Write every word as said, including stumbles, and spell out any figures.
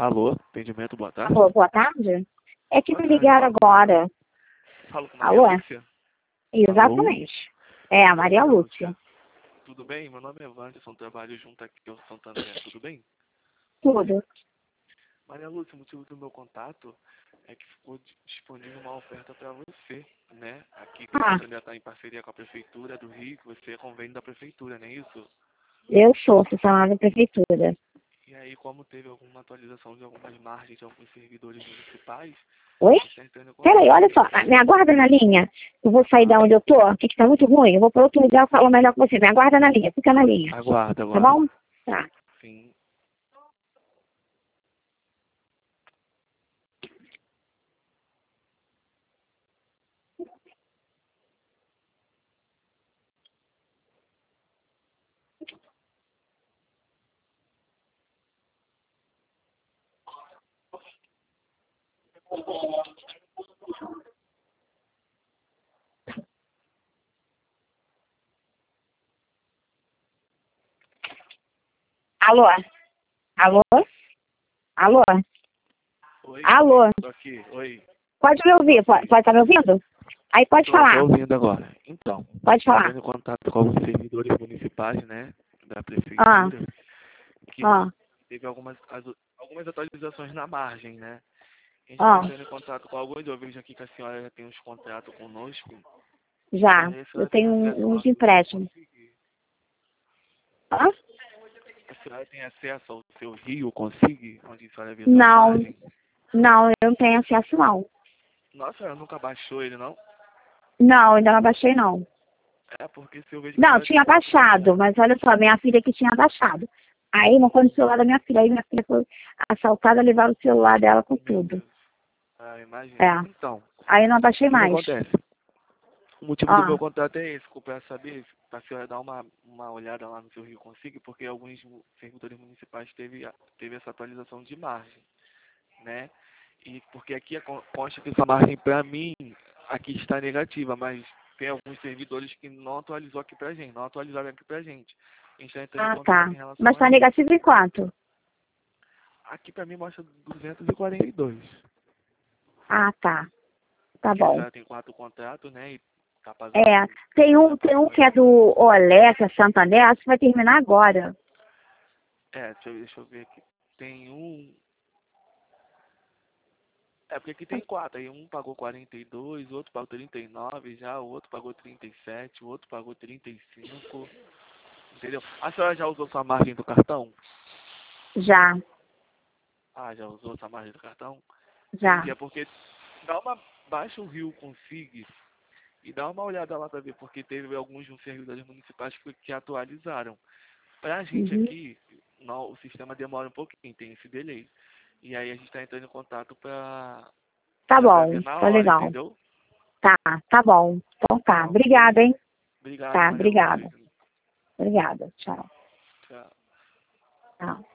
Alô, atendimento, boa tarde. Alô, boa tarde? É que Boa me tarde, ligaram falo, agora. falo com Maria Alô? Lúcia. Exatamente. É, a Maria Maria Lúcia. Tudo bem? Meu nome é Wanderson, trabalho junto aqui ao Santander, tudo bem? Tudo. Maria Lúcia, o motivo do meu contato é que ficou di- disponível uma oferta para você, né? Aqui que o Ah, Santander está em parceria com a Prefeitura do Rio, que você é convênio da Prefeitura, não é isso? eu sou funcionária da prefeitura. E aí, como teve alguma atualização de algumas margens de alguns servidores municipais, Oi? a gente está entrando em Peraí, olha contato. só. Me aguarda na linha. Eu vou sair da onde eu tô, que que tá muito ruim. Eu vou para outro lugar, eu falo melhor com você. Me aguarda na linha. Fica na linha. Aguarda, Tá aguarda. bom? Tá. Sim. Alô? Alô? Alô? Oi, Alô? tô aqui. Oi. Pode me ouvir? Pode estar me ouvindo? Aí pode Tô, tô falar. ouvindo agora. Então, Pode tá falar. entrando em contato com alguns servidores municipais, né, da Ah, prefeitura, que ah, teve algumas, as- algumas atualizações na margem, né? A gente está ah. entrando em contato com alguns, eu vejo aqui que a senhora já tem uns contratos conosco, e Já. aí a Eu senhora tem tenho acesso uns ao seu Rio empréstimos. Consigue? Hã? A senhora tem acesso ao seu Rio Consigue, onde a senhora vê suas Não, margens? não, eu não tenho acesso não. Nossa, a senhora nunca baixou ele, não? Não, ainda não baixei não. É, porque se eu vejo que a Não, senhora tem tinha quatro contratos. baixado, mas olha só, minha filha que tinha baixado. Aí não foi no celular da minha filha, aí minha filha foi assaltada, levaram o celular dela com Meu tudo. Deus. Ah, imagina. É. Então, Aí eu não o baixei que que mais. acontece? O motivo do Ah, meu contato é esse, para saber, para a senhora dar uma, uma olhada lá no seu Rio Consigo, porque alguns mu- servidores municipais teve, a- teve essa atualização de margem, né? E porque aqui a con- consta que essa margem para mim aqui está negativa, mas tem alguns servidores que não atualizou aqui pra gente, não atualizaram aqui pra gente. A gente está entrando em ah, contato tá. em relação Mas a tá isso. negativo em quanto? Aqui para mim mostra duzentos e quarenta e dois. Ah, tá. Tá Porque a bom. senhora tem quatro contratos, né? E tá pagando É, tem um, tem um que é do Olé, que é Santander, acho que vai terminar agora. É, deixa eu, deixa eu ver aqui. Tem um. É porque aqui tem quatro. Aí um pagou quarenta e dois, o outro pagou trinta e nove já, o outro pagou trinta e sete, o outro pagou trinta e cinco. Entendeu? A senhora já usou sua margem do cartão? Já, Ah, já usou sua margem do cartão? já. Entendi. É porque dá uma. Baixa o Rio Consigue e dá uma olhada lá pra ver, porque teve alguns servidores municipais que, que atualizaram. Pra gente Uhum. aqui, não, o sistema demora um pouquinho, tem esse delay. E aí a gente tá entrando em contato pra, Tá já pra bom, ver na tá hora, legal. entendeu? Tá, tá bom. Então tá. Não, show de Obrigada, bola. hein? Obrigado, Tá, Maria Lúcia. obrigada. Obrigada. Tchau. Tchau. Tchau.